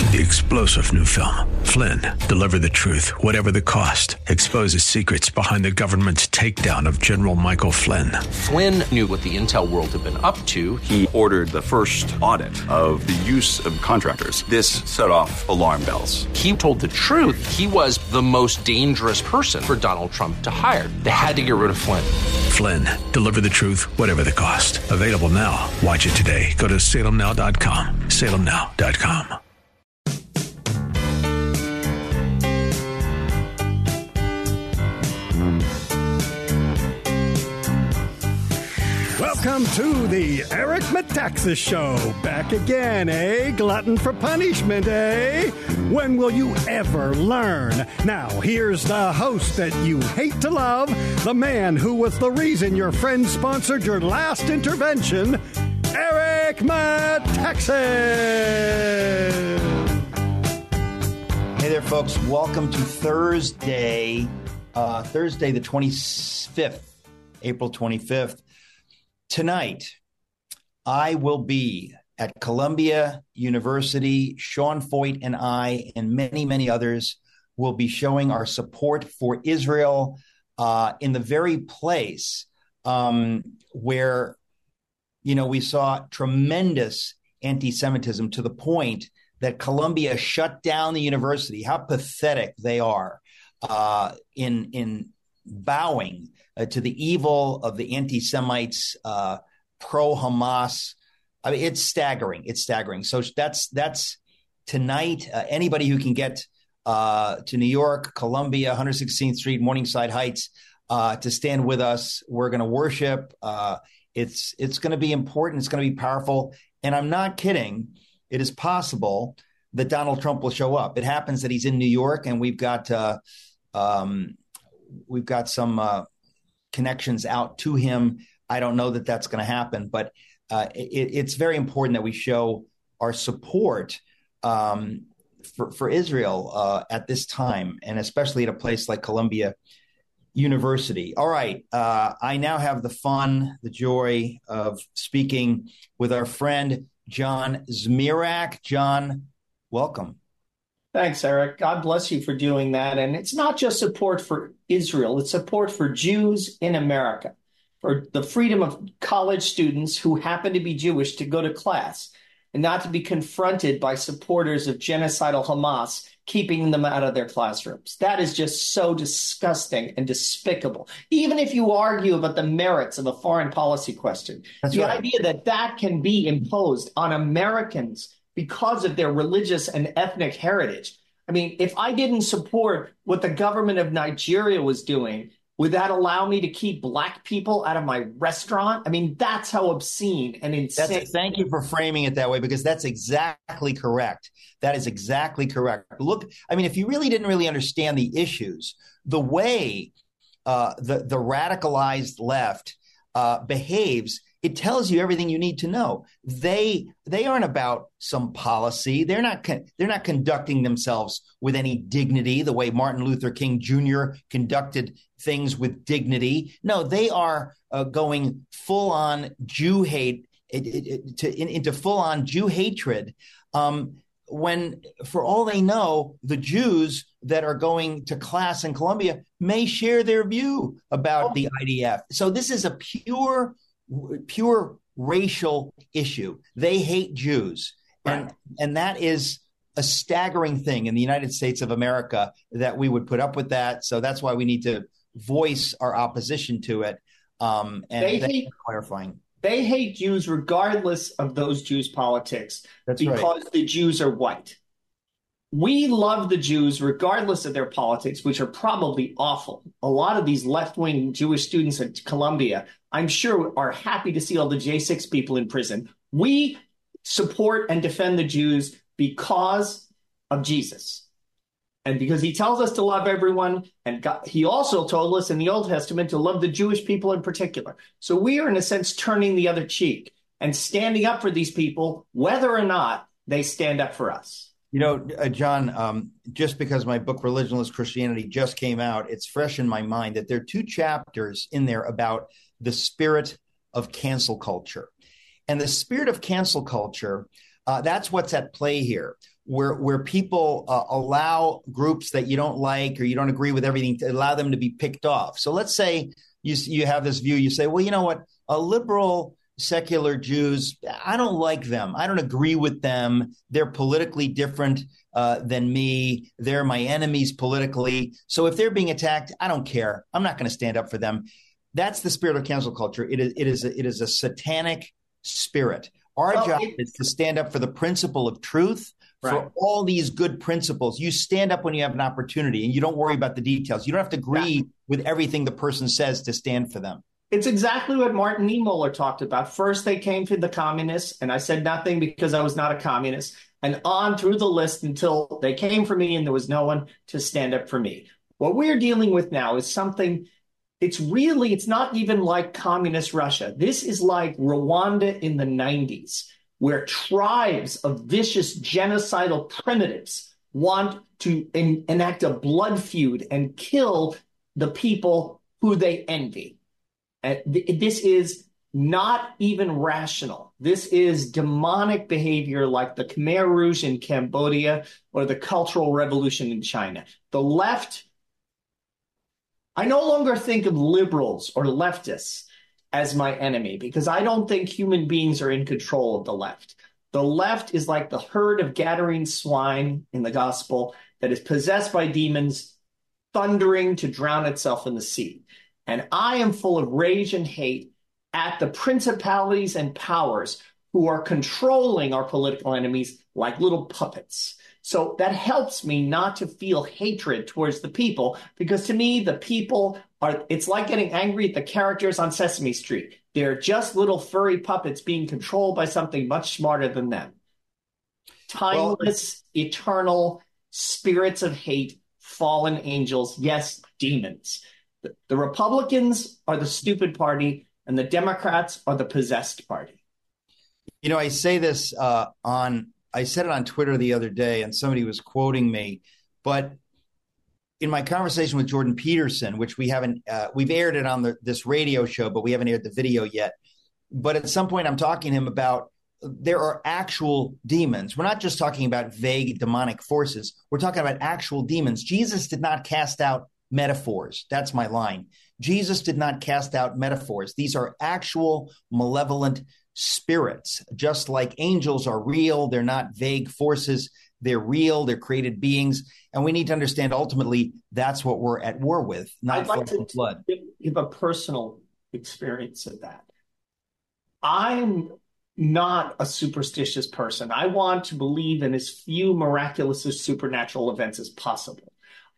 The explosive new film, Flynn, deliver the truth, whatever the cost, exposes secrets behind the government's takedown of General Michael Flynn. Flynn knew what the intel world had been up to. He ordered the first audit of the use of contractors. This set off alarm bells. He told the truth. He was the most dangerous person for Donald Trump to hire. They had to get rid of Flynn. Flynn, deliver the truth, whatever the cost. Available now. Watch it today. Go to salemnow.com. salemnow.com. Welcome to the Eric Metaxas Show. Back again, eh? Glutton for punishment, eh? When will you ever learn? Now, here's the host that you hate to love, the man who was the reason your friend sponsored your last intervention, Eric Metaxas. Hey there, folks. Welcome to Thursday the 25th, April 25th. Tonight, I will be at Columbia University. Sean Foyt and I and many, many others will be showing our support for Israel in the very place where, we saw tremendous anti-Semitism to the point that Columbia shut down the university. How pathetic they are in bowing to the evil of the anti-Semites, pro-Hamas. I mean, it's staggering. It's staggering. So that's tonight. Anybody who can get to New York, Columbia, 116th Street, Morningside Heights, to stand with us. We're going to worship. It's going to be important. It's going to be powerful. And I'm not kidding. It is possible that Donald Trump will show up. It happens that he's in New York, and we've got some connections out to him. I don't know that that's going to happen, but it's very important that we show our support for Israel at this time, and especially at a place like Columbia University. All right. I now have the fun, the joy of speaking with our friend, John Zmirak. John, welcome. Thanks, Eric. God bless you for doing that. And it's not just support for Israel, it's support for Jews in America, for the freedom of college students who happen to be Jewish to go to class and not to be confronted by supporters of genocidal Hamas, keeping them out of their classrooms. That is just so disgusting and despicable. Even if you argue about the merits of a foreign policy question, the idea that that can be imposed on Americans because of their religious and ethnic heritage. I mean, if I didn't support what the government of Nigeria was doing, would that allow me to keep black people out of my restaurant? I mean, that's how obscene and insane. Thank you for framing it that way, because that's exactly correct. That is exactly correct. Look, I mean, if you really didn't really understand the issues, the way the radicalized left behaves, it tells you everything you need to know. They aren't about some policy. They're not conducting themselves with any dignity the way Martin Luther King Jr. conducted things with dignity. No, they are going full on Jew hate into full on Jew hatred. When, for all they know, the Jews that are going to class in Columbia may share their view about the IDF. So this is a pure racial issue. They hate Jews. Right. And that is a staggering thing in the United States of America, that we would put up with that. So that's why we need to voice our opposition to it. And clarifying. They hate Jews regardless of those Jews' politics. That's because right. The Jews are white. We love the Jews regardless of their politics, which are probably awful. A lot of these left-wing Jewish students at Columbia, I'm sure, are happy to see all the J6 people in prison. We support and defend the Jews because of Jesus. And because he tells us to love everyone, and God, he also told us in the Old Testament to love the Jewish people in particular. So we are, in a sense, turning the other cheek and standing up for these people, whether or not they stand up for us. John, just because my book, Religionless Christianity, just came out, it's fresh in my mind that there are 2 chapters in there about the spirit of cancel culture. And the spirit of cancel culture, that's what's at play here. where people allow groups that you don't like or you don't agree with everything to allow them to be picked off. So let's say you have this view. You say, well, you know what? A liberal secular Jews, I don't like them. I don't agree with them. They're politically different than me. They're my enemies politically. So if they're being attacked, I don't care. I'm not going to stand up for them. That's the spirit of cancel culture. It is a satanic spirit. Our job is to stand up for the principle of truth, for all these good principles. You stand up when you have an opportunity and you don't worry about the details. You don't have to agree with everything the person says to stand for them. It's exactly what Martin Niemöller talked about. First, they came to the communists, and I said nothing because I was not a communist, and on through the list until they came for me and there was no one to stand up for me. What we're dealing with now is something, it's not even like communist Russia. This is like Rwanda in the 90s, where tribes of vicious genocidal primitives want to enact a blood feud and kill the people who they envy. This is not even rational. This is demonic behavior like the Khmer Rouge in Cambodia or the Cultural Revolution in China. The left, I no longer think of liberals or leftists as my enemy because I don't think human beings are in control of the left. The left is like the herd of Gadarene swine in the gospel that is possessed by demons, thundering to drown itself in the sea. And I am full of rage and hate at the principalities and powers who are controlling our political enemies like little puppets. So that helps me not to feel hatred towards the people, because to me, the people it's like getting angry at the characters on Sesame Street. They're just little furry puppets being controlled by something much smarter than them. Timeless, eternal spirits of hate, fallen angels, yes, demons. The Republicans are the stupid party, and the Democrats are the possessed party. You know, I say this I said it on Twitter the other day, and somebody was quoting me. But in my conversation with Jordan Peterson, which we've aired it on this radio show, but we haven't aired the video yet. But at some point, I'm talking to him about there are actual demons. We're not just talking about vague demonic forces. We're talking about actual demons. Jesus did not cast out metaphors. That's my line. Jesus did not cast out metaphors. These are actual malevolent spirits, just like angels are real. They're not vague forces. They're real. They're created beings. And we need to understand ultimately that's what we're at war with, not flesh and blood. Give a personal experience of that. I'm not a superstitious person. I want to believe in as few miraculous or supernatural events as possible.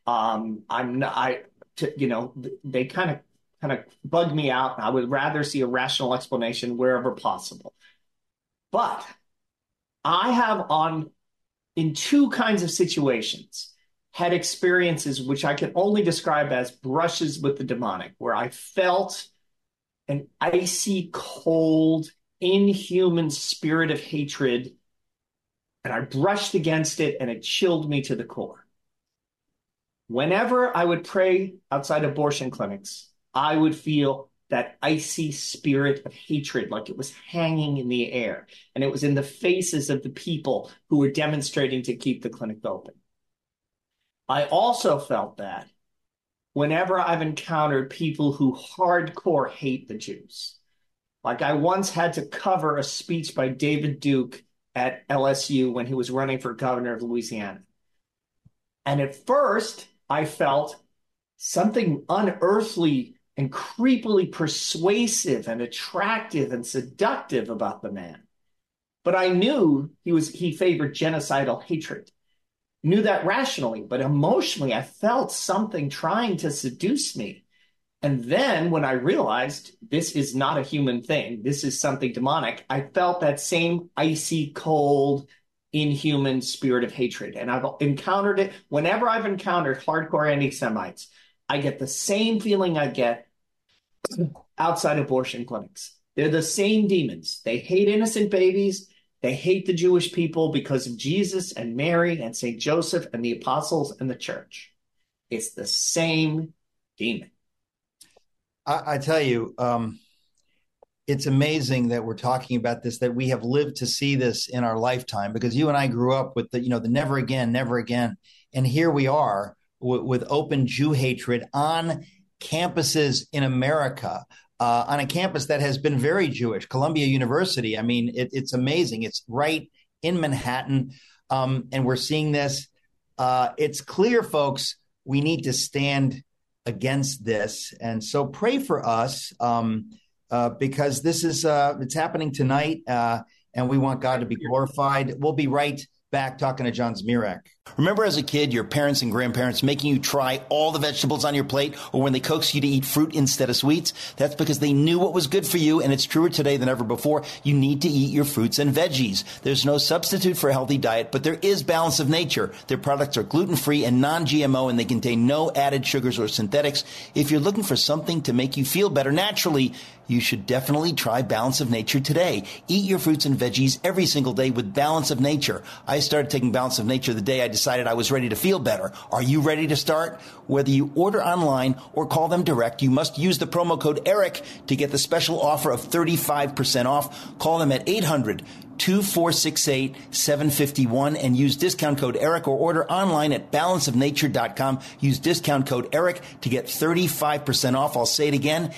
They kind of bug me out. I would rather see a rational explanation wherever possible. But I have in two kinds of situations had experiences which I can only describe as brushes with the demonic, where I felt an icy, cold, inhuman spirit of hatred, and I brushed against it and it chilled me to the core. Whenever I would pray outside abortion clinics, I would feel that icy spirit of hatred, like it was hanging in the air. And it was in the faces of the people who were demonstrating to keep the clinic open. I also felt that whenever I've encountered people who hardcore hate the Jews. Like I once had to cover a speech by David Duke at LSU when he was running for governor of Louisiana. And at first, I felt something unearthly and creepily persuasive and attractive and seductive about the man. But I knew he favored genocidal hatred. Knew that rationally, but emotionally, I felt something trying to seduce me. And then when I realized this is not a human thing, this is something demonic, I felt that same icy, cold, inhuman spirit of hatred. And I've encountered it whenever I've encountered hardcore anti-Semites. I get the same feeling I get outside abortion clinics. They're the same demons. They hate innocent babies. They hate the Jewish people because of Jesus and Mary and St. Joseph and the apostles and the church. It's the same demon. I tell you, it's amazing that we're talking about this, that we have lived to see this in our lifetime, because you and I grew up with the never again, never again. And here we are with open Jew hatred on campuses in America, on a campus that has been very Jewish, Columbia University. I mean, it's amazing. It's right in Manhattan. And we're seeing this. It's clear, folks, we need to stand against this. And so pray for us. Because this is it's happening tonight, and we want God to be glorified. We'll be right back talking to John Zmirak. Remember as a kid, your parents and grandparents making you try all the vegetables on your plate, or when they coaxed you to eat fruit instead of sweets? That's because they knew what was good for you, and it's truer today than ever before. You need to eat your fruits and veggies. There's no substitute for a healthy diet, but there is Balance of Nature. Their products are gluten-free and non-GMO, and they contain no added sugars or synthetics. If you're looking for something to make you feel better naturally, you should definitely try Balance of Nature today. Eat your fruits and veggies every single day with Balance of Nature. I started taking Balance of Nature the day I decided I was ready to feel better. Are you ready to start? Whether you order online or call them direct, you must use the promo code ERIC to get the special offer of 35% off. Call them at 800-2468-751 and use discount code ERIC, or order online at balanceofnature.com. Use discount code ERIC to get 35% off. I'll say it again,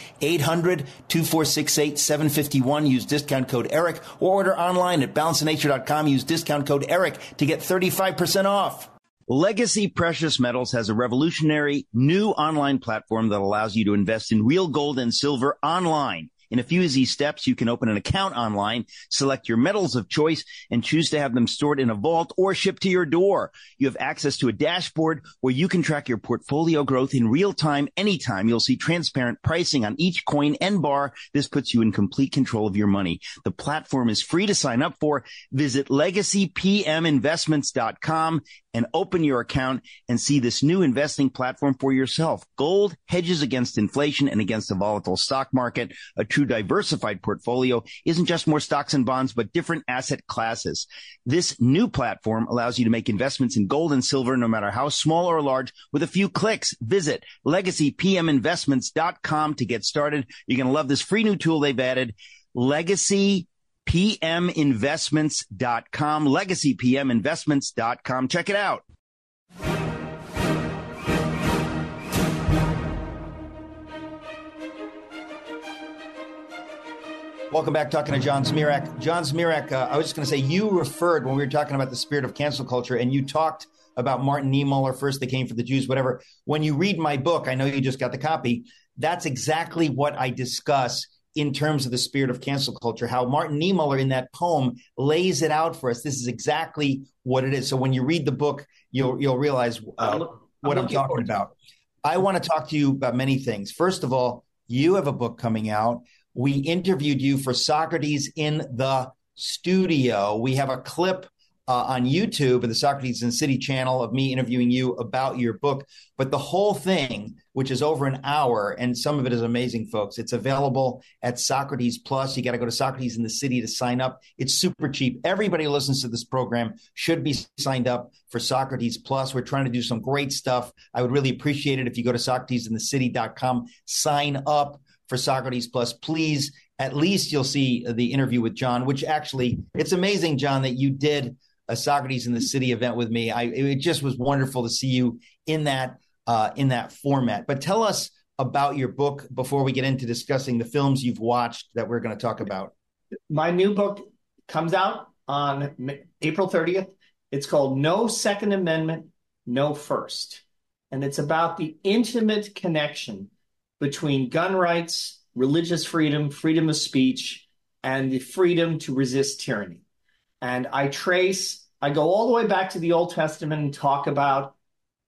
800-2468-751. Use discount code ERIC, or order online at balanceofnature.com. Use discount code ERIC to get 35% off. Legacy Precious Metals has a revolutionary new online platform that allows you to invest in real gold and silver online. In a few easy steps, you can open an account online, select your metals of choice, and choose to have them stored in a vault or shipped to your door. You have access to a dashboard where you can track your portfolio growth in real time, anytime. You'll see transparent pricing on each coin and bar. This puts you in complete control of your money. The platform is free to sign up for. Visit LegacyPMInvestments.com and open your account and see this new investing platform for yourself. Gold hedges against inflation and against a volatile stock market. A true diversified portfolio isn't just more stocks and bonds, but different asset classes. This new platform allows you to make investments in gold and silver, no matter how small or large, with a few clicks. Visit LegacyPMInvestments.com to get started. You're going to love this free new tool they've added, LegacyPMInvestments.com, LegacyPMInvestments.com. Check it out. Welcome back, talking to John Zmirak. John Zmirak, I was just going to say, you referred, when we were talking about the spirit of cancel culture, and you talked about Martin Niemöller, first they came for the Jews, whatever. When you read my book, I know you just got the copy, that's exactly what I discuss in terms of the spirit of cancel culture, how Martin Niemöller in that poem lays it out for us. This is exactly what it is. So when you read the book, you'll realize what I'm talking about. I want to talk to you about many things. First of all, you have a book coming out. We interviewed you for Socrates in the Studio. We have a clip on YouTube of the Socrates in the City channel of me interviewing you about your book. But the whole thing, which is over an hour, and some of it is amazing, folks, it's available at Socrates Plus. You got to go to Socrates in the City to sign up. It's super cheap. Everybody who listens to this program should be signed up for Socrates Plus. We're trying to do some great stuff. I would really appreciate it if you go to SocratesInTheCity.com, sign up for Socrates Plus. Please, at least you'll see the interview with John, which actually, it's amazing, John, that you did a Socrates in the City event with me. It just was wonderful to see you in that format. But tell us about your book before we get into discussing the films you've watched that we're going to talk about. My new book comes out on April 30th. It's called No Second Amendment, No First. And it's about the intimate connection between gun rights, religious freedom, freedom of speech, and the freedom to resist tyranny. And I go all the way back to the Old Testament and talk about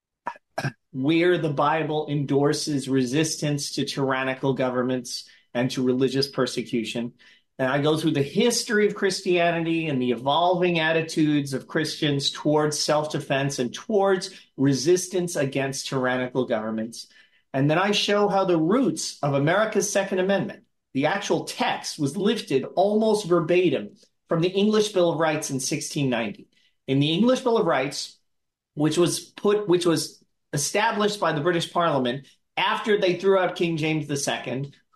where the Bible endorses resistance to tyrannical governments and to religious persecution. And I go through the history of Christianity and the evolving attitudes of Christians towards self-defense and towards resistance against tyrannical governments. And then I show how the roots of America's Second Amendment, the actual text, was lifted almost verbatim from the English Bill of Rights in 1690. In the English Bill of Rights, which was established by the British Parliament after they threw out King James II,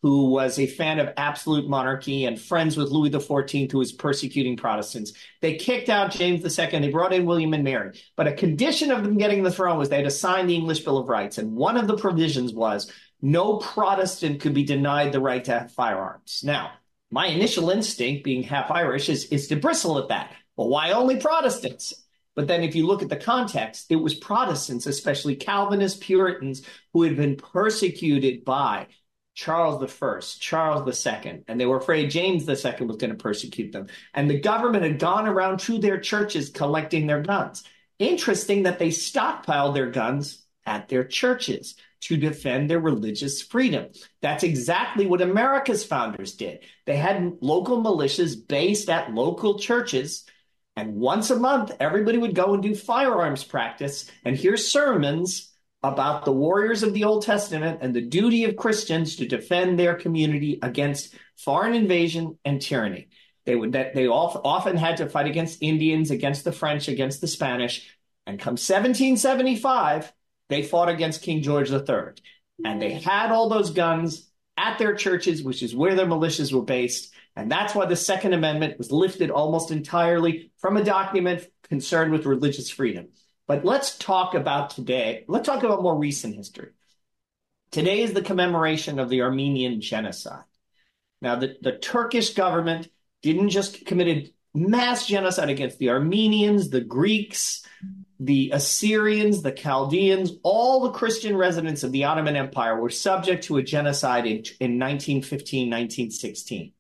who was a fan of absolute monarchy and friends with Louis XIV, who was persecuting Protestants. They kicked out James II. They brought in William and Mary. But a condition of them getting the throne was they had to sign the English Bill of Rights. And one of the provisions was no Protestant could be denied the right to have firearms. Now, my initial instinct, being half Irish, is to bristle at that. Well, why only Protestants? But then if you look at the context, it was Protestants, especially Calvinist Puritans, who had been persecuted by Charles I, Charles II, and they were afraid James II was going to persecute them. And the government had gone around to their churches collecting their guns. Interesting that they stockpiled their guns at their churches to defend their religious freedom. That's exactly what America's founders did. They had local militias based at local churches, and once a month, everybody would go and do firearms practice and hear sermons about the warriors of the Old Testament and the duty of Christians to defend their community against foreign invasion and tyranny. They often had to fight against Indians, against the French, against the Spanish. And come 1775, they fought against King George III. And they had all those guns at their churches, which is where their militias were based. And that's why the Second Amendment was lifted almost entirely from a document concerned with religious freedom. But let's talk about today. Let's talk about more recent history. Today is the commemoration of the Armenian genocide. Now, the Turkish government didn't just committed mass genocide against the Armenians, the Greeks, the Assyrians, the Chaldeans. All the Christian residents of the Ottoman Empire were subject to a genocide in 1915, 1916.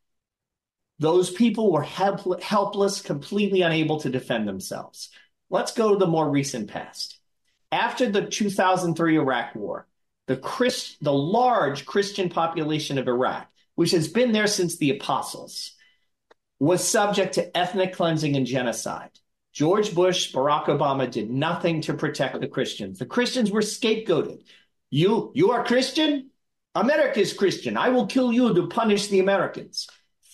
Those people were helpless, completely unable to defend themselves. Let's go to the more recent past. After the 2003 Iraq War, the large Christian population of Iraq, which has been there since the Apostles, was subject to ethnic cleansing and genocide. George Bush, Barack Obama did nothing to protect the Christians. The Christians were scapegoated. You are Christian? America is Christian. I will kill you to punish the Americans.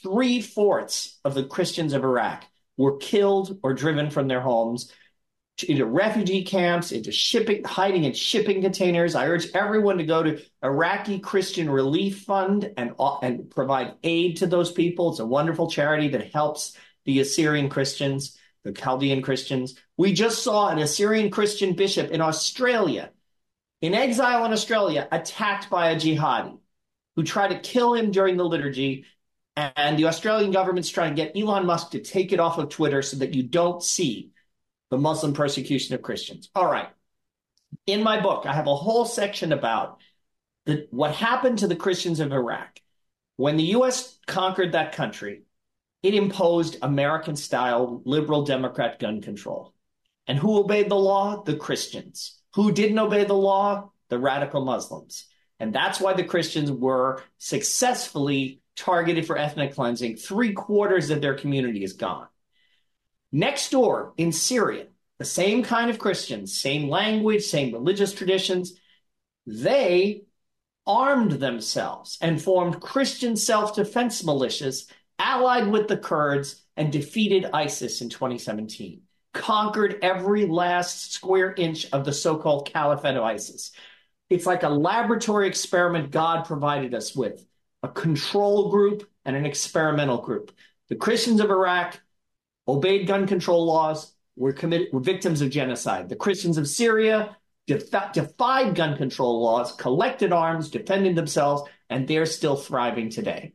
3/4 of the Christians of Iraq were killed or driven from their homes into refugee camps, into hiding in shipping containers. I urge everyone to go to Iraqi Christian Relief Fund and provide aid to those people. It's a wonderful charity that helps the Assyrian Christians, the Chaldean Christians. We just saw an Assyrian Christian bishop in Australia, in exile in Australia, attacked by a jihadi who tried to kill him during the liturgy. And the Australian government's trying to get Elon Musk to take it off of Twitter so that you don't see the Muslim persecution of Christians. All right. In my book, I have a whole section about what happened to the Christians of Iraq. When the U.S. conquered that country, it imposed American-style liberal Democrat gun control. And who obeyed the law? The Christians. Who didn't obey the law? The radical Muslims. And that's why the Christians were successfully targeted for ethnic cleansing. 3/4 of their community is gone. Next door in Syria, the same kind of Christians, same language, same religious traditions, they armed themselves and formed Christian self-defense militias, allied with the Kurds, and defeated ISIS in 2017, conquered every last square inch of the so-called caliphate of ISIS. It's like a laboratory experiment God provided us with, a control group and an experimental group. The Christians of Iraq obeyed gun control laws, were victims of genocide. The Christians of Syria defied gun control laws, collected arms, defended themselves, and they're still thriving today.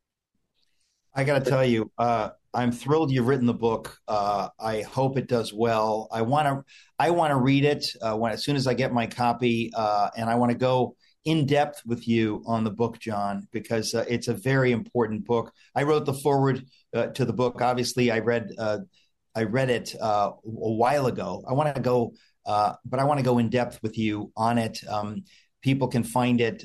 I got to tell you, I'm thrilled you've written the book. I hope it does well. I want to read it as soon as I get my copy, and I want to go in depth with you on the book, John, because it's a very important book. I wrote the foreword to the book. Obviously, I read it a while ago. I want to go, but I want to go in depth with you on it. People can find it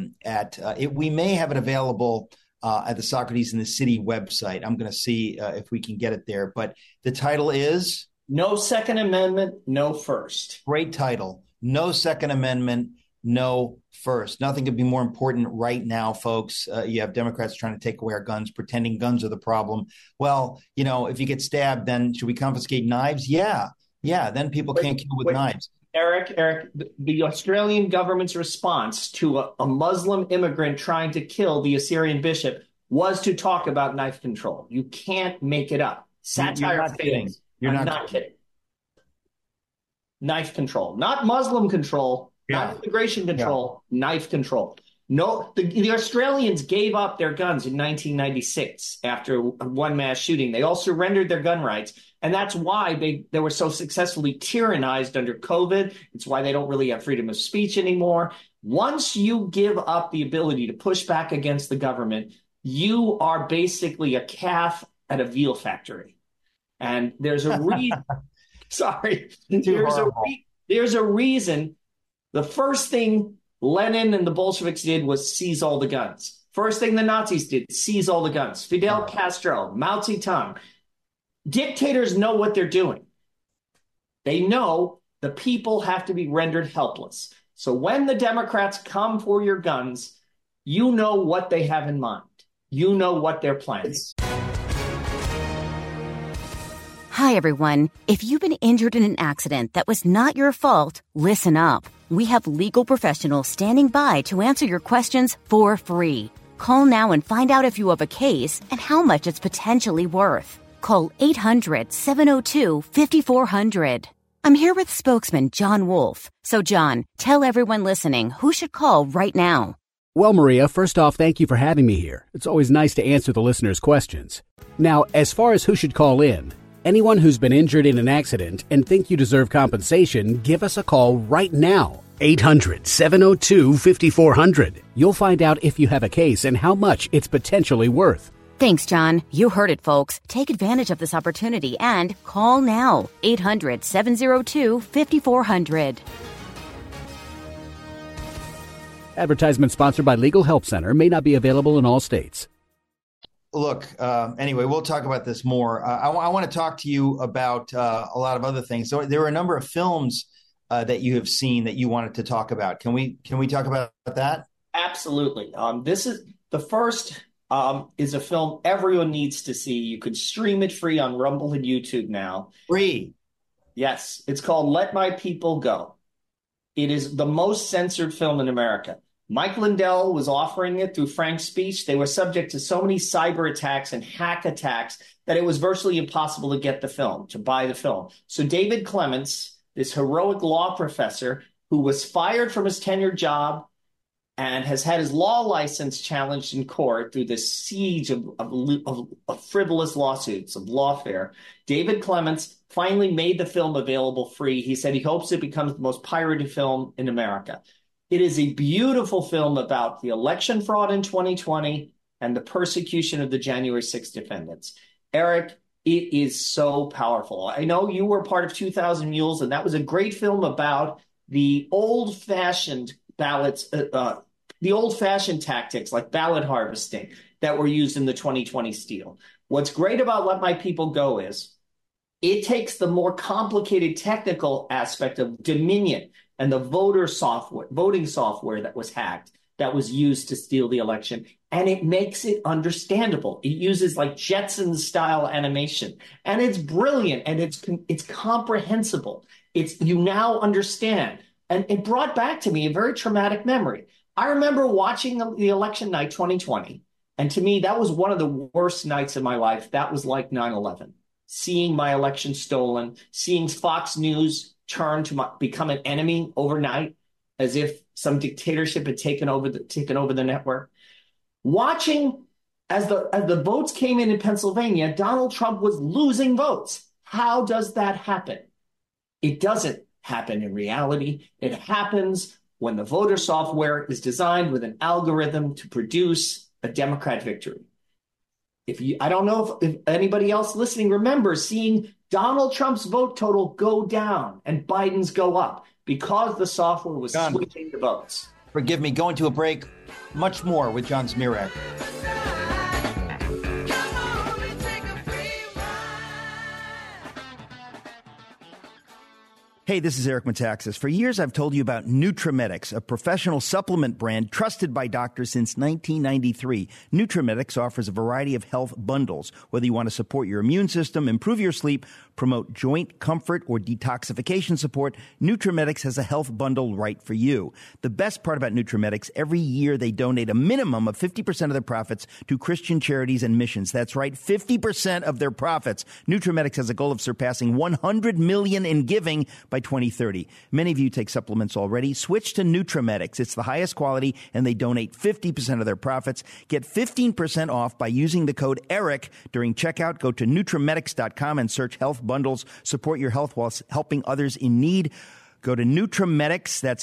we may have it available at the Socrates in the City website. I'm going to see if we can get it there. But the title is No Second Amendment, No First. Great title. No Second Amendment, No First. Nothing could be more important right now, folks. You have Democrats trying to take away our guns, pretending guns are the problem. Well, if you get stabbed, then should we confiscate knives? Yeah. Yeah, then people can't kill with knives. Eric, the Australian government's response to a Muslim immigrant trying to kill the Assyrian bishop was to talk about knife control. You can't make it up. Satire fails. You're not kidding. Knife control, not Muslim control, not immigration control, knife control. No, the Australians gave up their guns in 1996 after one mass shooting. They all surrendered their gun rights. And that's why they were so successfully tyrannized under COVID. It's why they don't really have freedom of speech anymore. Once you give up the ability to push back against the government, you are basically a calf at a veal factory. And there's a reason. Sorry. There's a reason. The first thing Lenin and the Bolsheviks did was seize all the guns. First thing the Nazis did, seize all the guns. Fidel Castro, Mao Zedong. Dictators know what they're doing. They know the people have to be rendered helpless. So when the Democrats come for your guns, you know what they have in mind. You know what they're planning. Hi, everyone. If you've been injured in an accident that was not your fault, listen up. We have legal professionals standing by to answer your questions for free. Call now and find out if you have a case and how much it's potentially worth. Call 800-702-5400. I'm here with spokesman John Wolf. So, John, tell everyone listening who should call right now. Well, Maria, first off, thank you for having me here. It's always nice to answer the listeners' questions. Now, as far as who should call in, anyone who's been injured in an accident and think you deserve compensation, give us a call right now. 800-702-5400. You'll find out if you have a case and how much it's potentially worth. Thanks, John. You heard it, folks. Take advantage of this opportunity and call now. 800-702-5400. Advertisement sponsored by Legal Help Center. May not be available in all states. Look, anyway, we'll talk about this more. I want to talk to you about a lot of other things. So there were a number of films that you have seen that you wanted to talk about. Can we talk about that? Absolutely. This is the first is a film everyone needs to see. You could stream it free on Rumble and YouTube now. Free. Yes. It's called Let My People Go. It is the most censored film in America. Mike Lindell was offering it through Frank's Speech. They were subject to so many cyber attacks and hack attacks that it was virtually impossible to get the film, to buy the film. So David Clements, this heroic law professor who was fired from his tenured job and has had his law license challenged in court through this siege of frivolous lawsuits, of lawfare, David Clements finally made the film available free. He said he hopes it becomes the most pirated film in America. It is a beautiful film about the election fraud in 2020 and the persecution of the January 6th defendants. Eric, it is so powerful. I know you were part of 2000 Mules, and that was a great film about the old-fashioned ballots, the old-fashioned tactics like ballot harvesting that were used in the 2020 steal. What's great about Let My People Go is it takes the more complicated technical aspect of Dominion and the voting software that was hacked, that was used to steal the election, and it makes it understandable. It uses like Jetsons-style animation, and it's brilliant, and it's comprehensible. You now understand, and it brought back to me a very traumatic memory. I remember watching the election night 2020, and to me, that was one of the worst nights of my life. That was like 9/11. Seeing my election stolen, seeing Fox News turn to become an enemy overnight, as if some dictatorship had taken over the network. Watching as the votes came in Pennsylvania, Donald Trump was losing votes. How does that happen? It doesn't happen in reality. It happens when the voter software is designed with an algorithm to produce a Democrat victory. I don't know if anybody else listening remembers seeing Donald Trump's vote total go down and Biden's go up because the software was switching the votes. Forgive me, going to a break. Much more with John Zmirak. Hey, this is Eric Metaxas. For years, I've told you about Nutramedix, a professional supplement brand trusted by doctors since 1993. Nutramedix offers a variety of health bundles. Whether you want to support your immune system, improve your sleep, promote joint comfort, or detoxification support, Nutramedix has a health bundle right for you. The best part about Nutramedix, every year they donate a minimum of 50% of their profits to Christian charities and missions. That's right, 50% of their profits. Nutramedix has a goal of surpassing $100 million in giving by 2030. Many of you take supplements already. Switch to Nutramedix. It's the highest quality, and they donate 50% of their profits. Get 15% off by using the code ERIC during checkout. Go to Nutramedix.com and search health bundles. Support your health while helping others in need. Go to Nutramedix, that's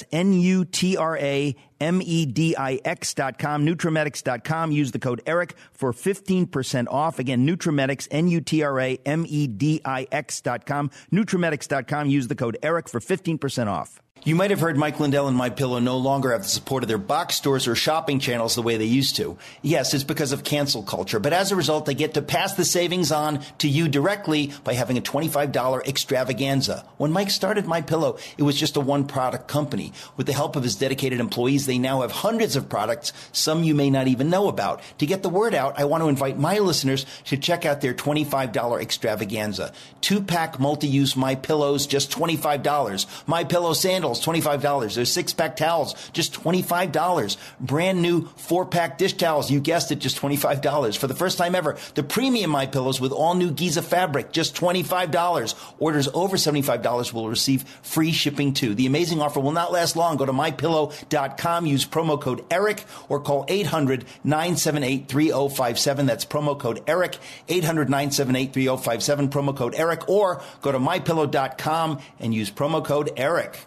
Nutramedix.com, Nutramedix.com. Use the code ERIC for 15% off. Again, Nutramedix, Nutramedix.com, Nutramedix.com. Use the code ERIC for 15% off. You might have heard Mike Lindell and MyPillow no longer have the support of their box stores or shopping channels the way they used to. Yes, it's because of cancel culture, but as a result, they get to pass the savings on to you directly by having a $25 extravaganza. When Mike started MyPillow, it was just a one-product company. With the help of his dedicated employees, they now have hundreds of products, some you may not even know about. To get the word out, I want to invite my listeners to check out their $25 extravaganza. 2-pack multi-use MyPillows, just $25. MyPillow sandals, $25. There's 6-pack towels, just $25. Brand new 4-pack dish towels, you guessed it, just $25. For the first time ever, the premium MyPillows with all new Giza fabric, just $25. Orders over $75 will receive free shipping too. The amazing offer will not last long. Go to MyPillow.com, use promo code ERIC, or call 800-978-3057. That's promo code ERIC, 800-978-3057, promo code ERIC, or go to MyPillow.com and use promo code ERIC.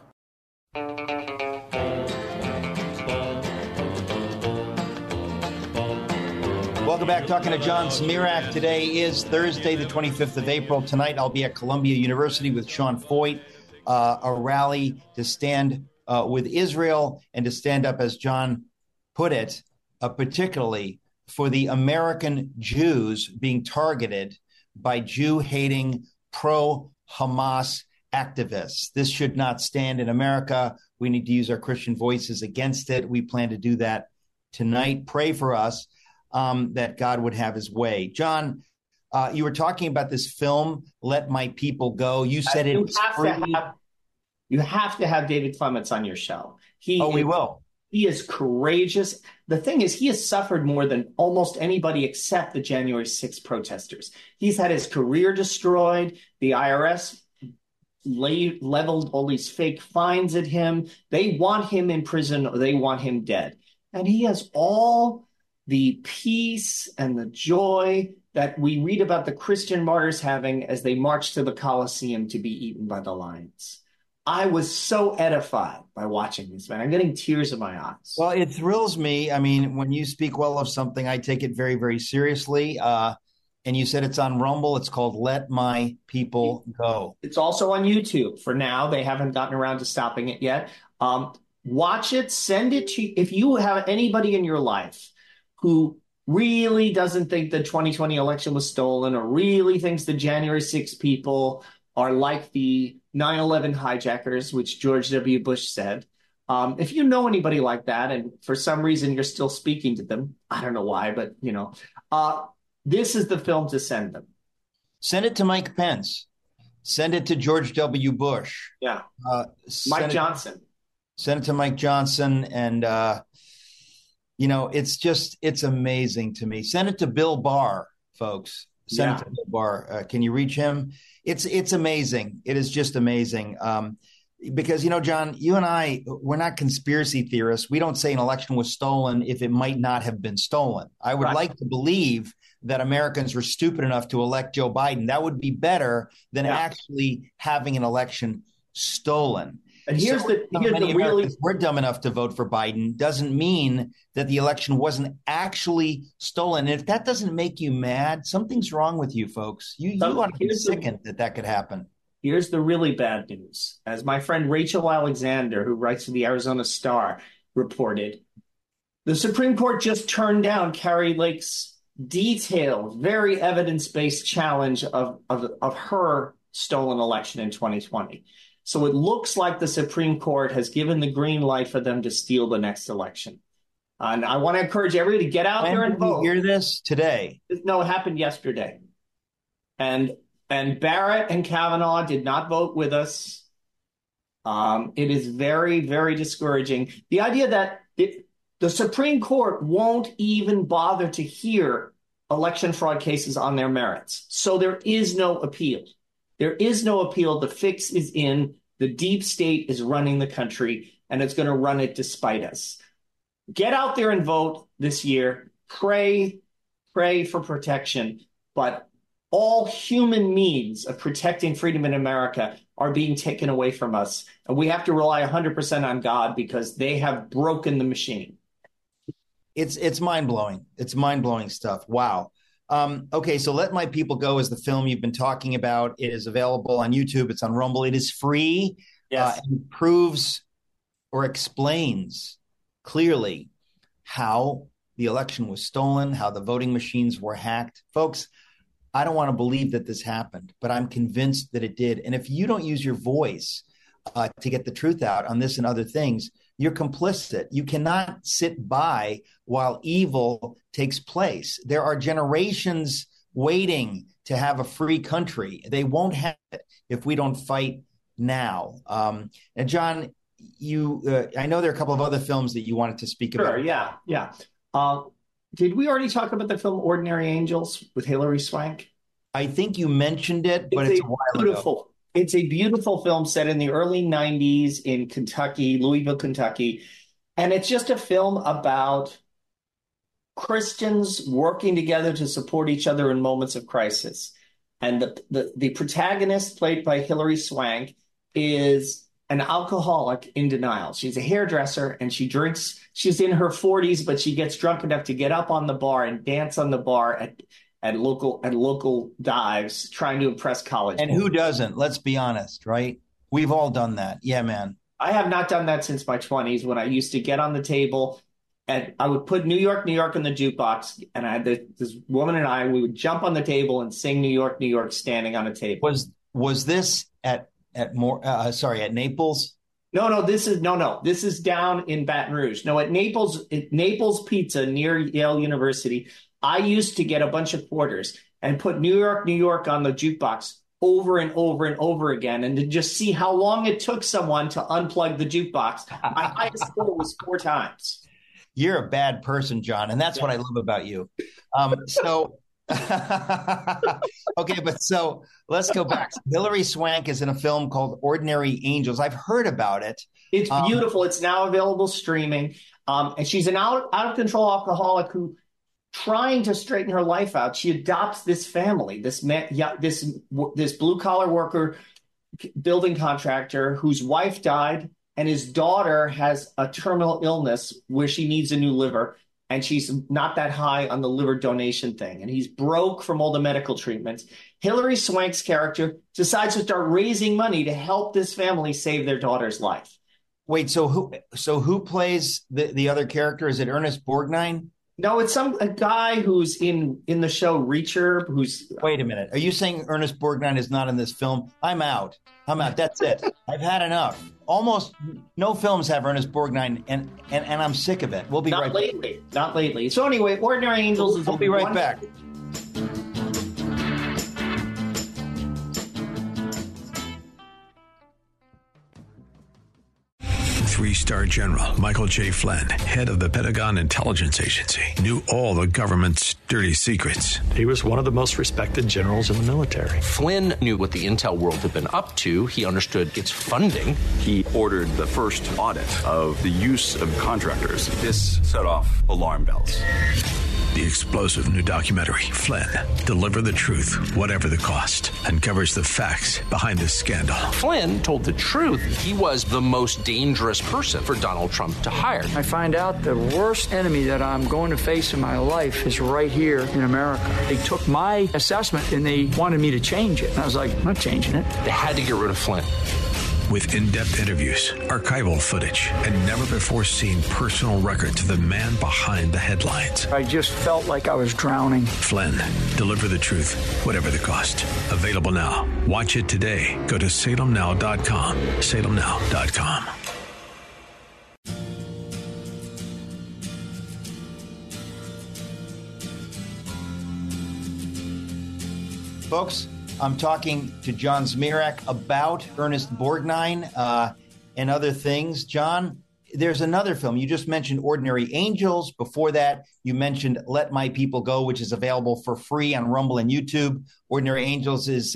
Welcome back. Talking to John Zmirak. Today is Thursday, the 25th of April. Tonight, I'll be at Columbia University with Sean Feucht, a rally to stand with Israel and to stand up, as John put it, particularly for the American Jews being targeted by Jew-hating pro-Hamas activists. This should not stand in America. We need to use our Christian voices against it. We plan to do that tonight. Pray for us that God would have his way. John, you were talking about this film, Let My People Go. You said you have to have David Clements on your show. We will. He is courageous. The thing is, he has suffered more than almost anybody except the January 6th protesters. He's had his career destroyed. The IRS leveled all these fake fines at him. They want him in prison or they want him dead. And he has all the peace and the joy that we read about the Christian martyrs having as they march to the Colosseum to be eaten by the lions. I was so edified by watching this, man. I'm getting tears in my eyes. Well, it thrills me. I mean, when you speak well of something, I take it very, very seriously. And you said it's on Rumble. It's called Let My People Go. It's also on YouTube for now. They haven't gotten around to stopping it yet. Watch it. Send it to, if you have anybody in your life who really doesn't think the 2020 election was stolen or really thinks the January 6 people are like the 9/11 hijackers, which George W. Bush said. If you know anybody like that, and for some reason you're still speaking to them, I don't know why, but this is the film to send them. Send it to Mike Pence. Send it to George W. Bush. Yeah. Mike Johnson. Send it to Mike Johnson. And, it's amazing to me. Send it to Bill Barr, folks. Send it to Bill Barr. Can you reach him? It's amazing. It is just amazing. Because, John, you and I, we're not conspiracy theorists. We don't say an election was stolen if it might not have been stolen. I would like to believe that Americans were stupid enough to elect Joe Biden. That would be better than actually having an election stolen. And here's the really we're dumb enough to vote for Biden doesn't mean that the election wasn't actually stolen. And if that doesn't make you mad, something's wrong with you, folks. You ought to be sickened that could happen. Here's the really bad news. As my friend Rachel Alexander, who writes for the Arizona Star, reported, the Supreme Court just turned down Kari Lake's detailed, very evidence-based challenge of her stolen election in 2020. So it looks like the Supreme Court has given the green light for them to steal the next election. And I want to encourage everybody to get out there and vote. When did you hear this? Today? No, it happened yesterday. And Barrett and Kavanaugh did not vote with us. It is very, very discouraging. The idea that the Supreme Court won't even bother to hear election fraud cases on their merits. So there is no appeal. There is no appeal. The fix is in. The deep state is running the country, and it's going to run it despite us. Get out there and vote this year. Pray for protection. But all human means of protecting freedom in America are being taken away from us. And we have to rely 100% on God because they have broken the machine. It's mind-blowing. It's mind-blowing stuff. Wow. Okay, so Let My People Go is the film you've been talking about. It is available on YouTube. It's on Rumble. It is free. Yes. And proves or explains clearly how the election was stolen, how the voting machines were hacked. Folks, I don't want to believe that this happened, but I'm convinced that it did. And if you don't use your voice to get the truth out on this and other things, you're complicit. You cannot sit by while evil takes place. There are generations waiting to have a free country. They won't have it if we don't fight now. And John, I know there are a couple of other films that you wanted to speak about. Sure, yeah. Did we already talk about the film Ordinary Angels with Hilary Swank? I think you mentioned it, but it's a while ago. It's a beautiful film set in the early 90s in Kentucky, Louisville, Kentucky. And it's just a film about Christians working together to support each other in moments of crisis. And the protagonist, played by Hilary Swank, is an alcoholic in denial. She's a hairdresser and she drinks. She's in her 40s, but she gets drunk enough to get up on the bar and dance on the bar at local dives, trying to impress college. And who doesn't? Let's be honest, right? We've all done that. Yeah, man. I have not done that since my 20s, when I used to get on the table and I would put New York, New York in the jukebox. And I had this woman and we would jump on the table and sing New York, New York, standing on a table. Was this at Naples? No, this is down in Baton Rouge. No, at Naples Pizza near Yale University. I used to get a bunch of quarters and put New York, New York on the jukebox over and over and over again, and to just see how long it took someone to unplug the jukebox. My highest score was 4 times. You're a bad person, John, and that's what I love about you. Okay, but so let's go back. Hilary Swank is in a film called Ordinary Angels. I've heard about it. It's beautiful. It's now available streaming. And she's an out-of-control alcoholic who, trying to straighten her life out, she adopts this family, this blue-collar worker, building contractor whose wife died, and his daughter has a terminal illness where she needs a new liver. And she's not that high on the liver donation thing. And he's broke from all the medical treatments. Hilary Swank's character decides to start raising money to help this family save their daughter's life. Wait, so who plays the other character? Is it Ernest Borgnine? No, it's a guy who's in the show Reacher. Wait a minute. Are you saying Ernest Borgnine is not in this film? I'm out. That's it. I've had enough. Almost no films have Ernest Borgnine, and I'm sick of it. We'll be right back. Not lately. So anyway, Ordinary Angels is... We'll be right back. 3-star General Michael J. Flynn, head of the Pentagon Intelligence Agency, knew all the government's dirty secrets. He was one of the most respected generals in the military. Flynn knew what the intel world had been up to. He understood its funding. He ordered the first audit of the use of contractors. This set off alarm bells. The explosive new documentary, Flynn, Deliver the Truth, Whatever the Cost, uncovers the facts behind this scandal. Flynn told the truth. He was the most dangerous person for Donald Trump to hire. I find out the worst enemy that I'm going to face in my life is right here in America. They took my assessment and they wanted me to change it. And I was like, I'm not changing it. They had to get rid of Flynn. with in-depth interviews, archival footage, and never-before-seen personal records of the man behind the headlines. I just felt like I was drowning. Flynn, deliver the truth, whatever the cost. Available now. Watch it today. Go to salemnow.com. salemnow.com. Folks, I'm talking to John Zmirak about Ernest Borgnine and other things. John, there's another film. You just mentioned Ordinary Angels. Before that, you mentioned Let My People Go, which is available for free on Rumble and YouTube. Ordinary Angels is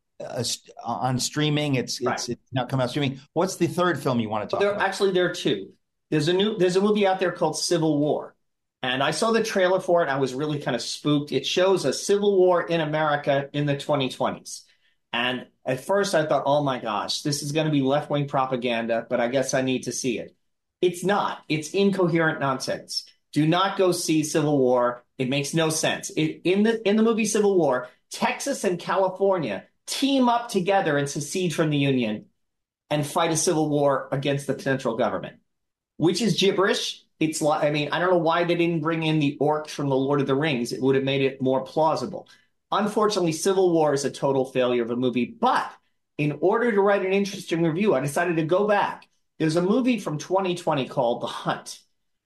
on streaming. It's not coming out streaming. What's the third film you want to talk about? Actually, there are two. There's a movie out there called Civil War. And I saw the trailer for it, and I was really kind of spooked. It shows a civil war in America in the 2020s. And at first I thought, oh my gosh, this is going to be left-wing propaganda, but I guess I need to see it. It's not. It's incoherent nonsense. Do not go see Civil War. It makes no sense. In the movie Civil War, Texas and California team up together and secede from the Union and fight a civil war against the central government, which is gibberish. It's like, I mean, I don't know why they didn't bring in the orcs from the Lord of the Rings. It would have made it more plausible. Unfortunately, Civil War is a total failure of a movie. But in order to write an interesting review, I decided to go back. There's a movie from 2020 called The Hunt.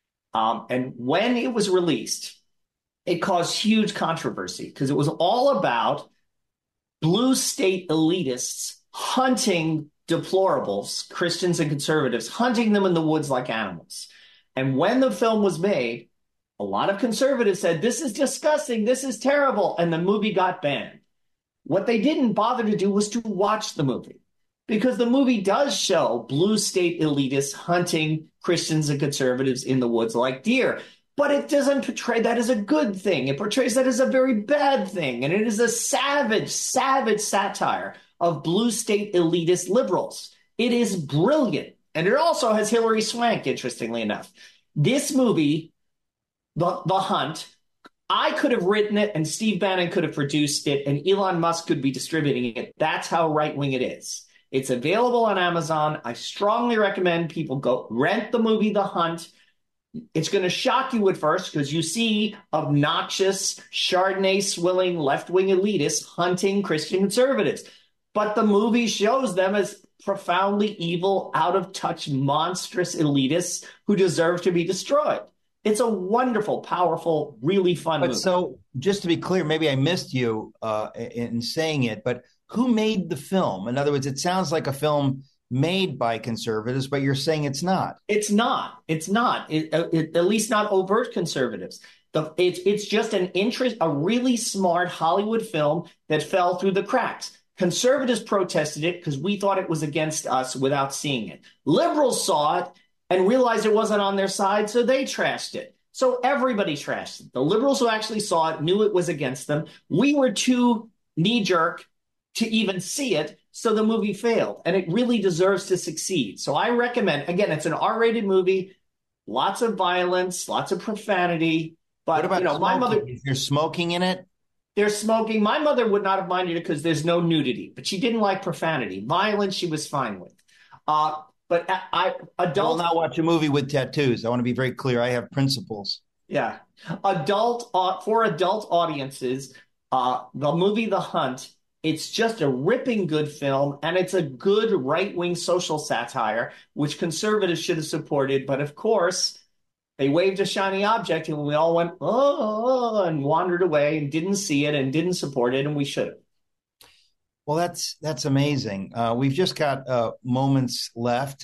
And when it was released, it caused huge controversy because it was all about blue state elitists hunting deplorables, Christians and conservatives, hunting them in the woods like animals. And when the film was made, a lot of conservatives said, this is disgusting, this is terrible, and the movie got banned. What they didn't bother to do was to watch the movie, because the movie does show blue state elitists hunting Christians and conservatives in the woods like deer. But it doesn't portray that as a good thing. It portrays that as a very bad thing. And it is a savage, savage satire of blue state elitist liberals. It is brilliant. And it also has Hilary Swank, interestingly enough. This movie, The Hunt, I could have written it and Steve Bannon could have produced it and Elon Musk could be distributing it. That's how right-wing it is. It's available on Amazon. I strongly recommend people go rent the movie The Hunt. It's going to shock you at first because you see obnoxious, Chardonnay-swilling left-wing elitists hunting Christian conservatives. But the movie shows them as profoundly evil, out-of-touch, monstrous elitists who deserve to be destroyed. It's a wonderful, powerful, really fun movie. So just to be clear, maybe I missed you in saying it, but who made the film? In other words, it sounds like a film made by conservatives, but you're saying it's not. It's not. It's not. At least not overt conservatives. It's just a really smart Hollywood film that fell through the cracks. Conservatives protested it because we thought it was against us without seeing it. Liberals saw it and realized it wasn't on their side, so they trashed it. So everybody trashed it. The liberals who actually saw it knew it was against them. We were too knee-jerk to even see it, so the movie failed. And it really deserves to succeed. So I recommend, again, it's an R-rated movie, lots of violence, lots of profanity. But, what about my mother? Is there smoking in it? There's smoking. My mother would not have minded it because there's no nudity, but she didn't like profanity. Violence, she was fine with. But I will not watch a movie with tattoos. I want to be very clear. I have principles. Yeah. For adult audiences, the movie The Hunt, it's just a ripping good film, and it's a good right-wing social satire, which conservatives should have supported. But of course, they waved a shiny object, and we all went, oh, and wandered away and didn't see it and didn't support it, and we should have. Well, that's amazing. We've just got minutes left.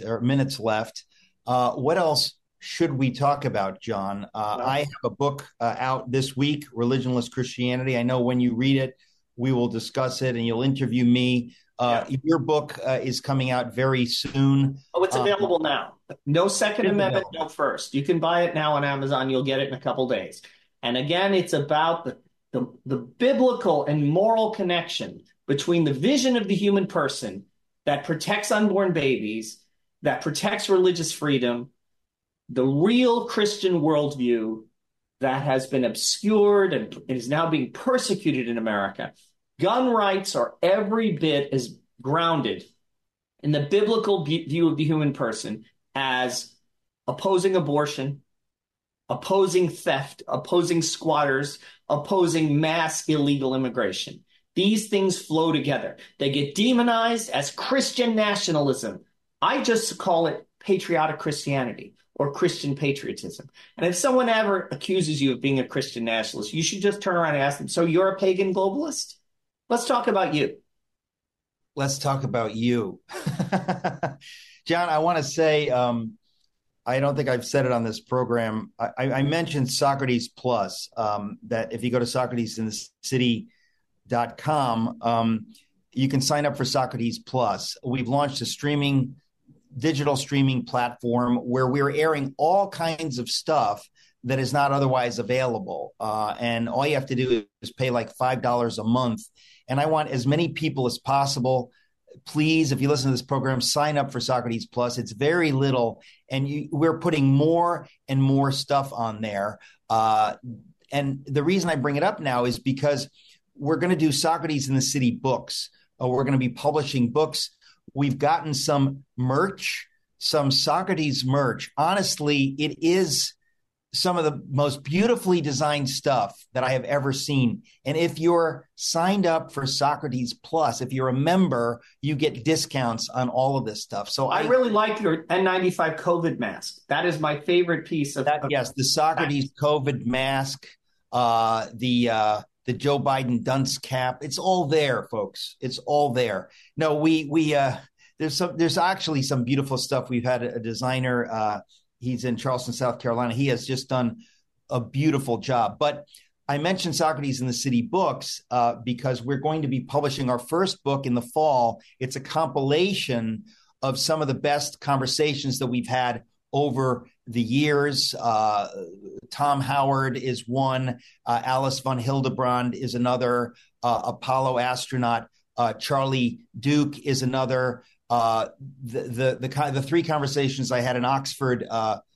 What else should we talk about, John? I have a book out this week, Religionless Christianity. I know when you read it, we will discuss it, and you'll interview me. Your book is coming out very soon. Oh, it's available now. No Second Amendment, no First. You can buy it now on Amazon. You'll get it in a couple days. And again, it's about the biblical and moral connection between the vision of the human person that protects unborn babies, that protects religious freedom, the real Christian worldview that has been obscured and is now being persecuted in America. Gun rights are every bit as grounded in the biblical view of the human person as opposing abortion, opposing theft, opposing squatters, opposing mass illegal immigration. These things flow together. They get demonized as Christian nationalism. I just call it patriotic Christianity or Christian patriotism. And if someone ever accuses you of being a Christian nationalist, you should just turn around and ask them, so you're a pagan globalist? Let's talk about you. Let's talk about you. John, I want to say, I don't think I've said it on this program. I mentioned Socrates Plus, that if you go to SocratesInTheCity.com, you can sign up for Socrates Plus. We've launched a digital streaming platform where we're airing all kinds of stuff that is not otherwise available. And all you have to do is pay like $5 a month. And I want as many people as possible. Please, if you listen to this program, sign up for Socrates Plus. It's very little, and we're putting more and more stuff on there. And the reason I bring it up now is because we're going to do Socrates in the City books. We're going to be publishing books. We've gotten some merch, some Socrates merch. Honestly, it is some of the most beautifully designed stuff that I have ever seen. And if you're signed up for Socrates Plus, if you're a member, you get discounts on all of this stuff. So I really like your N95 COVID mask. That is my favorite piece of that. Yes, the Socrates COVID mask, the Joe Biden dunce cap. It's all there, folks. It's all there. No, there's actually some beautiful stuff. We've had a designer, he's in Charleston, South Carolina. He has just done a beautiful job. But I mentioned Socrates in the City books because we're going to be publishing our first book in the fall. It's a compilation of some of the best conversations that we've had over the years. Tom Howard is one. Alice von Hildebrand is another. Apollo astronaut Charlie Duke is another. The three conversations I had in Oxford,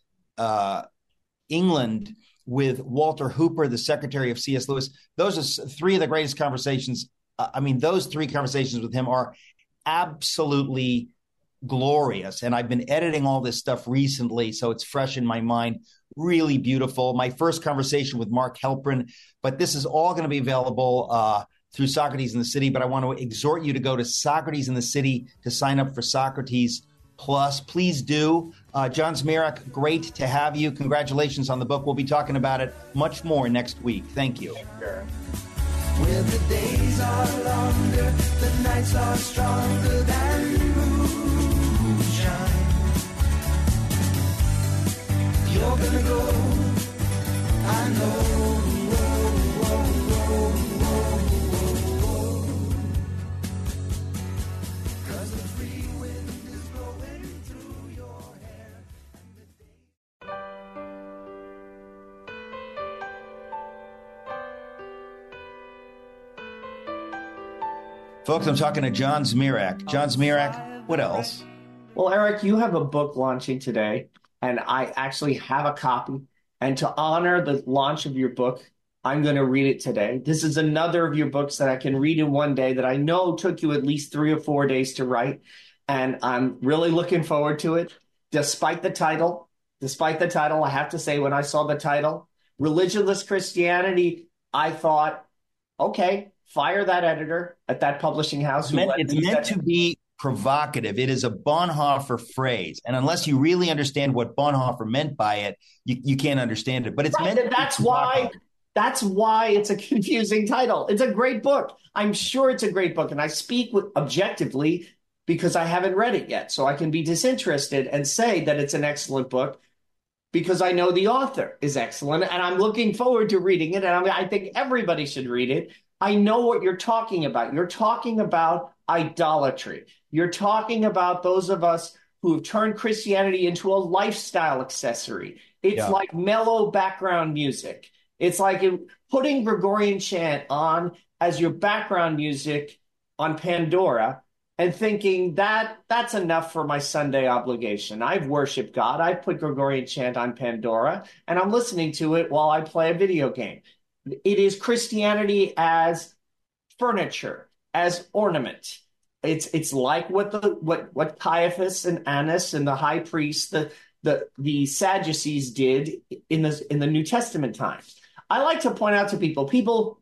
England, with Walter Hooper, the secretary of C.S. Lewis. Those are three of the greatest conversations. Those three conversations with him are absolutely glorious. And I've been editing all this stuff recently, so it's fresh in my mind. Really beautiful. My first conversation with Mark Helprin, but this is all going to be available through Socrates in the City. But I want to exhort you to go to Socrates in the City to sign up for Socrates Plus. Please do. John Zmirak, great to have you. Congratulations on the book. We'll be talking about it much more next week. Thank you. Where the days are longer, the nights are stronger than moonshine. You're gonna go, I know. Folks, I'm talking to John Zmirak. John Zmirak, what else? Well, Eric, you have a book launching today, and I actually have a copy. And to honor the launch of your book, I'm going to read it today. This is another of your books that I can read in one day that I know took you at least 3 or 4 days to write. And I'm really looking forward to it. Despite the title, I have to say, when I saw the title, Religionless Christianity, I thought, okay, fire that editor at that publishing house. It's meant to be provocative. It is a Bonhoeffer phrase. And unless you really understand what Bonhoeffer meant by it, you can't understand it. But it's meant to be provocative. That's why it's a confusing title. It's a great book. I'm sure it's a great book. And I speak objectively because I haven't read it yet. So I can be disinterested and say that it's an excellent book because I know the author is excellent. And I'm looking forward to reading it. And I think everybody should read it. I know what you're talking about. You're talking about idolatry. You're talking about those of us who have turned Christianity into a lifestyle accessory. It's like mellow background music. It's like putting Gregorian chant on as your background music on Pandora and thinking that's enough for my Sunday obligation. I've worshiped God. I've put Gregorian chant on Pandora, and I'm listening to it while I play a video game. It is Christianity as furniture, as ornament. It's like what Caiaphas and Annas and the high priest, the Sadducees did in the New Testament times. I like to point out to people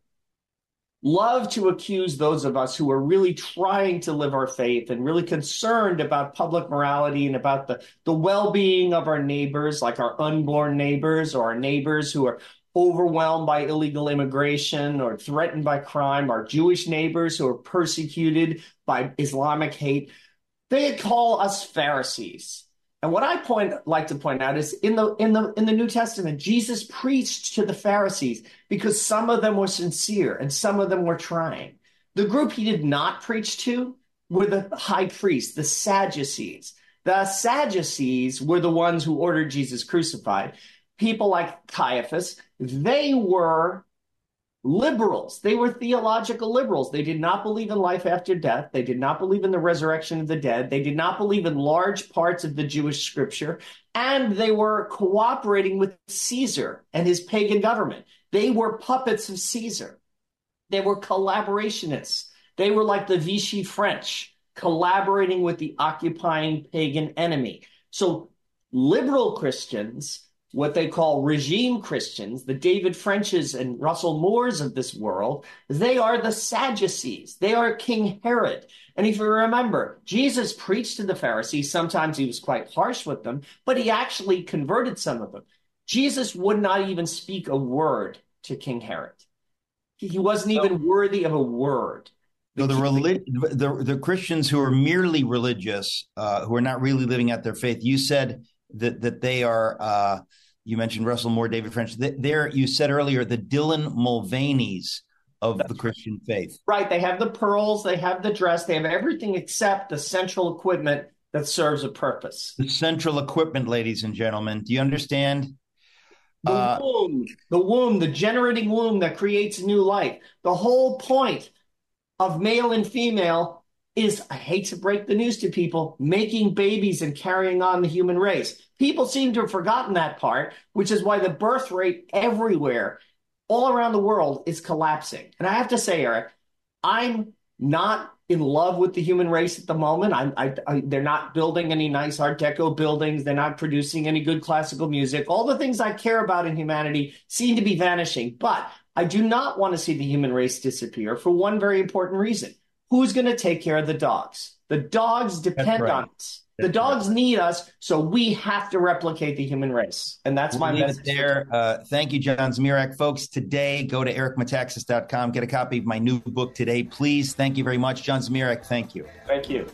love to accuse those of us who are really trying to live our faith and really concerned about public morality and about the well-being of our neighbors, like our unborn neighbors or our neighbors who are overwhelmed by illegal immigration or threatened by crime, our Jewish neighbors who are persecuted by Islamic hate. They call us Pharisees. And what I like to point out is in the New Testament, Jesus preached to the Pharisees because some of them were sincere and some of them were trying. The group he did not preach to were the high priests, the Sadducees. The Sadducees were the ones who ordered Jesus crucified. People like Caiaphas, they were liberals. They were theological liberals. They did not believe in life after death. They did not believe in the resurrection of the dead. They did not believe in large parts of the Jewish scripture. And they were cooperating with Caesar and his pagan government. They were puppets of Caesar. They were collaborationists. They were like the Vichy French, collaborating with the occupying pagan enemy. So liberal Christians, what they call regime Christians, the David Frenches and Russell Moores of this world, they are the Sadducees. They are King Herod. And if you remember, Jesus preached to the Pharisees. Sometimes he was quite harsh with them, but he actually converted some of them. Jesus would not even speak a word to King Herod. He wasn't even worthy of a word. So the Christians who are merely religious, who are not really living out their faith, you said that they are, you mentioned Russell Moore, David French. You said earlier, the Dylan Mulvaney's of the Christian faith. Right. They have the pearls, they have the dress, they have everything except the central equipment that serves a purpose. The central equipment, ladies and gentlemen. Do you understand? The womb, the generating womb that creates new life. The whole point of male and female is, I hate to break the news to people, making babies and carrying on the human race. People seem to have forgotten that part, which is why the birth rate everywhere, all around the world, is collapsing. And I have to say, Eric, I'm not in love with the human race at the moment. They're not building any nice Art Deco buildings. They're not producing any good classical music. All the things I care about in humanity seem to be vanishing. But I do not want to see the human race disappear for one very important reason. Who's going to take care of the dogs? The dogs depend on us. The dogs need us, so we have to replicate the human race. And that's my message there. Thank you, John Zmirak. Folks, today, go to ericmetaxas.com. Get a copy of my new book today, please. Thank you very much, John Zmirak. Thank you. Thank you.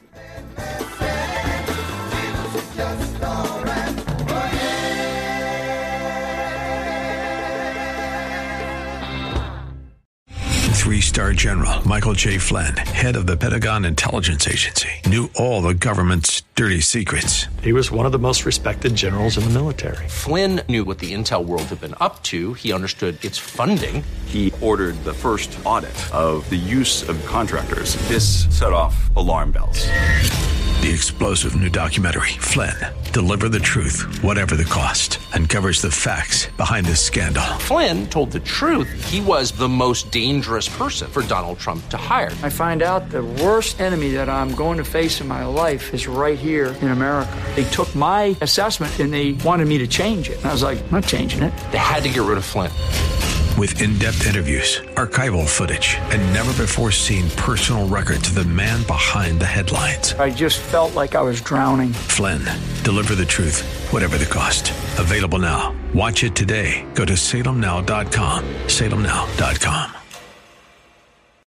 Three-star General Michael J. Flynn, head of the Pentagon Intelligence Agency, knew all the government's dirty secrets. He was one of the most respected generals in the military. Flynn knew what the intel world had been up to. He understood its funding. He ordered the first audit of the use of contractors. This set off alarm bells. The explosive new documentary, Flynn, Deliver the Truth, Whatever the Cost, uncovers the facts behind this scandal. Flynn told the truth. He was the most dangerous person for Donald Trump to hire. I find out the worst enemy that I'm going to face in my life is right here in America. They took my assessment and they wanted me to change it. And I was like, I'm not changing it. They had to get rid of Flynn. With in-depth interviews, archival footage, and never-before-seen personal records of the man behind the headlines. I just felt like I was drowning. Flynn, Deliver the Truth, Whatever the Cost. Available now. Watch it today. Go to salemnow.com. salemnow.com.